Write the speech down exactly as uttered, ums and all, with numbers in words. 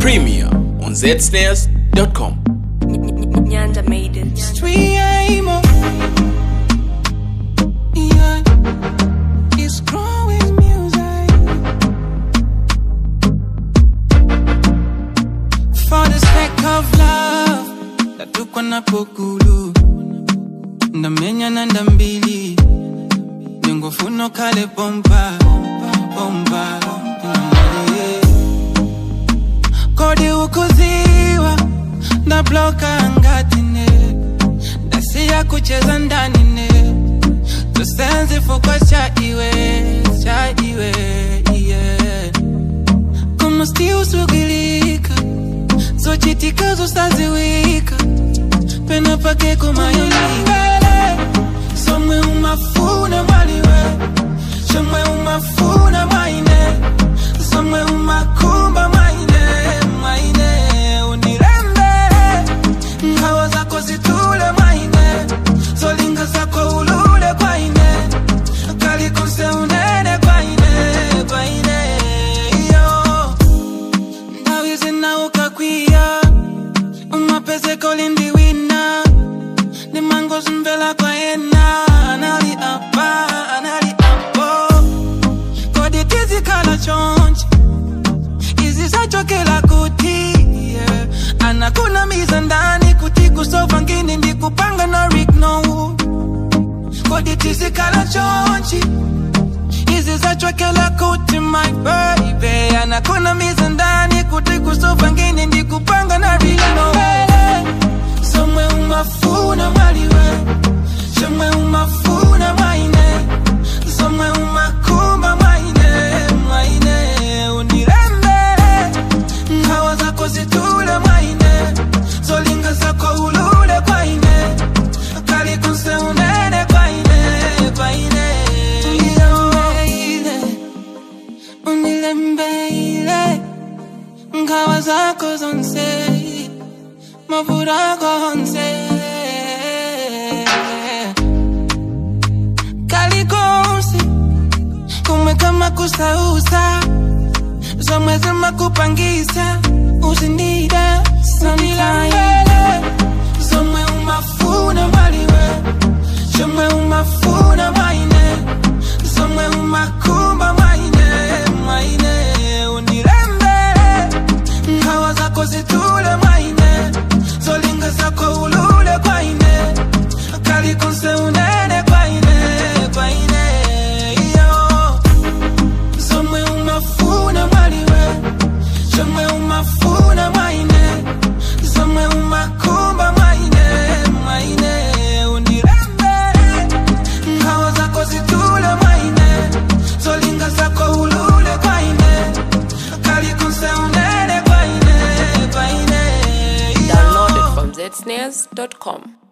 Premiere on z snares dot com. Nyanda made it. Streamo. Yeah. It's growing music. For the sake of love, natukwa na pokulu. Ndamenya na ndambili. Nengo funo kale bomba, bomba. Kodi ukuziwa na bloka angatine Dasia kucheza ndani ne Tusenzi fukwa cha iwe, cha iwe, yeah Kuma sti usugilika So chitika zusaziwika Pena pake kumayolika Somwe umafuna waliwe Somwe umafuna maine Somwe umakumba maine Maine unirembe Ngawa zako zitule maine Zolinga zako ulule kwaine Kali konse unene kwaine Kwaine yo Ndawizi na ukakwia Umapese kolindi wina Ni mango zumbela kwa ena Anali apa, anali apo Kodi tizi kala chonchi Izi sachoke la kuti yeah. Anakuna miza ndani kuti kusofa ngini ndi kupanga na Rick no Kodi tizi kala chonchi Izi sachoke la kuti my baby Anakuna miza ndani kuti kusofa ngini ndi kupanga na Rick no Somwe umafuna maliwe Somwe umafuna maine Somwe umakumba maine Maine unirembe Ngawa zako zitule maine Zolinga zako ulule kwaine Kali kunse unene kwaine Kwaine Unilembe ile Ngawa zako zonse Mavura konse Kali konse Kume kama kusausa Zomwe zima kupangisa Uzinida sometime Zomwe umafuna maliwe Zomwe umafuna maine Zomwe umakumba maine Maine unirembe Ngawa zako zitule maine Zolinga zako ulule kwaine Kali konse unene kwaine Kwaine yo Zomwe umafuna maliwe Zomwe umafuna maine Zomwe umakumba maine Maine unirembe Ngawa zako zitule maine Zolinga zako ulule kwaine Kali konse unene kwaine Kwaine yo Download it from z snares dot com.